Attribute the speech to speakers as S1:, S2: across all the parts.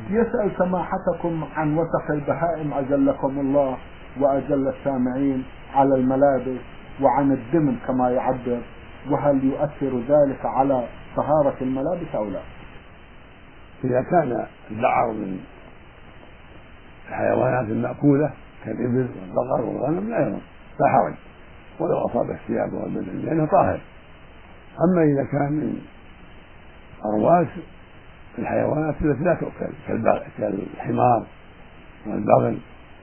S1: يسأل سماحتكم عن وسخ البهائم أجلكم الله وأجل السامعين على الملابس وعن الدمن كما يعبر، وهل يؤثر ذلك على طهارة الملابس أو لا؟
S2: إذا كان الدعر من الحيوانات المأكولة كالإبل والبقر والغنم لا يضر، لا حرج ولو أصاب الثياب والبدن لأنه طاهر. أما إذا كان من أرواس الحيوانات التي لا تؤكل كالحمار والبغل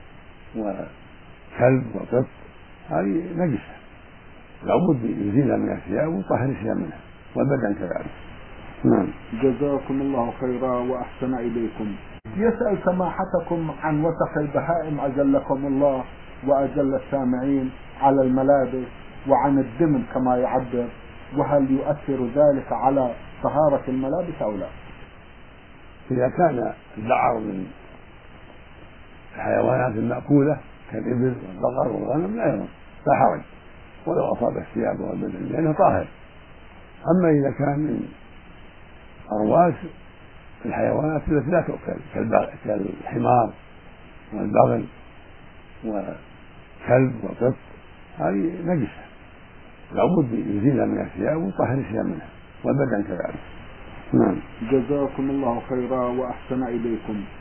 S2: والكلب والقط هذه نجسة لابد يزيلها من الثياب ويطهر الثياب منها والبدن كذلك. نعم.
S1: جزاكم الله خيرا وأحسن إليكم. يسأل سماحتكم عن وسخ البهائم أجلكم الله وأجل السامعين على الملابس وعن الدمن كما يعبر، وهل يؤثر ذلك على طهارة الملابس أو لا؟
S2: إذا كان الدعر من الحيوانات المأكولة كالإبل والبقر والغنم لا يضر، لا حرج ولو أصاب الثياب والبدن لأنه طاهر. أما إذا كان من أرواس الحيوانات التي لا تؤكل كالحمار والبغل والكلب والقط هذه نجسة لابد يزيلها من الثياب ويطهر الثياب منها والبدن كذلك. نعم.
S1: جزاكم الله خيرا وأحسن إليكم.